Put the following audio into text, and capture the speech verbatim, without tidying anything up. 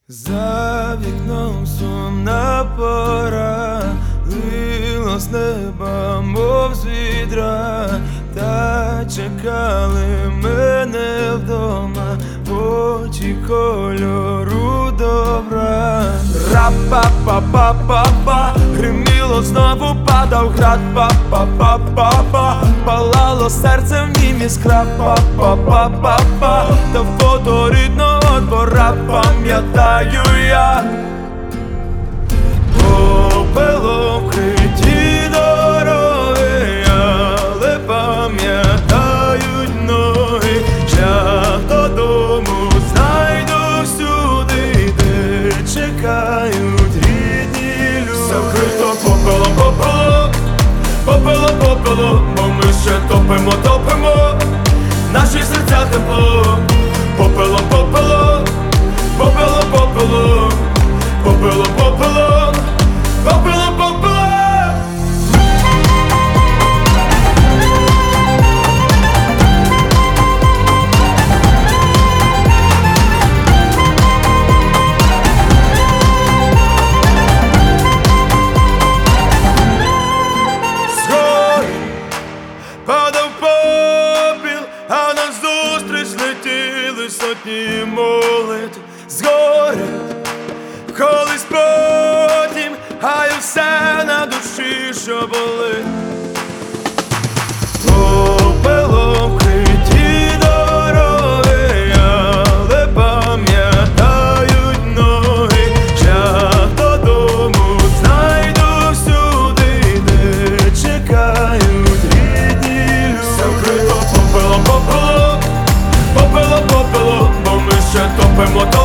За вікном сумна пора, лило з неба, мов з відра, та чекали мене вдома очі кольору добра. Ра-па-па-па-па-па, гриміло, знову падав град. Па-па-па-па-па, палало серце в нім іскра. Па-па-па-па-па, та фото рідного двора пам'ятаю я. Попелом вкриті дороги, але пам'ятають ноги. Шлях додому знайду всюди, де чекають рідні люди. Закрито попелом, попелом, попелом, попелом, бо ми ще топимо, топимо наші серця тепло. Попелом, попелом, попелом, попелом, попелом, попелом, попелом, попелом. Падав попіл, а назустріч летіли сотні молитв. Згори колись потім, а й все на душі, що болить. Попелом вкриті дороги, але пам'ятають ноги. Шлях додому знайду всюди, де чекають рідні люди. Закрито попелом, попелом, попелом, попелом, бо ми ще топимо.